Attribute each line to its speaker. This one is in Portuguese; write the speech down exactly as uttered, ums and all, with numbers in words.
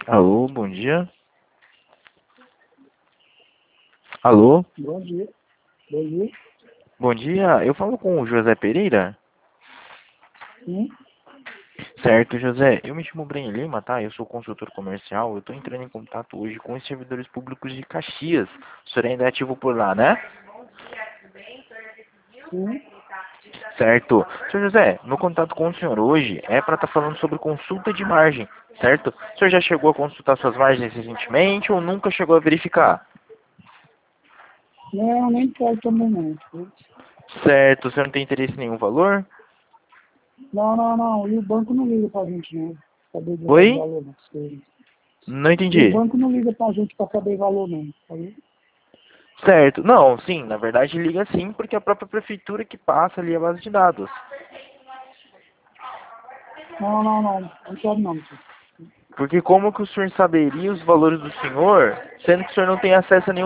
Speaker 1: Alô, bom dia. Alô,
Speaker 2: Bom dia. Bom dia.
Speaker 1: bom dia. Eu falo com o José Pereira?
Speaker 2: Sim.
Speaker 1: Certo, José. Eu me chamo Breno Lima, tá? Eu sou consultor comercial. Eu estou entrando em contato hoje com os servidores públicos de Caxias. O senhor ainda é ativo por lá, né?
Speaker 2: Sim.
Speaker 1: Certo. Senhor José, meu contato com o senhor hoje é para estar falando sobre consulta de margem, certo? O senhor já chegou a consultar suas margens recentemente ou nunca chegou a verificar?
Speaker 2: Não, nem quero também não.
Speaker 1: Certo. O senhor não tem interesse em nenhum valor?
Speaker 2: Não, não, não. E o banco não liga pra gente não. Saber de de
Speaker 1: Oi?
Speaker 2: valor não. Sei.
Speaker 1: Não
Speaker 2: E o
Speaker 1: entendi.
Speaker 2: banco não liga pra gente pra saber valor não. Sabe?
Speaker 1: Certo. Não, sim, na verdade liga sim, porque é a própria prefeitura que passa ali a base de dados.
Speaker 2: Não, não, não. Não quero não. Tio.
Speaker 1: Porque como que o senhor saberia os valores do senhor, sendo que o senhor não tem acesso a nenhum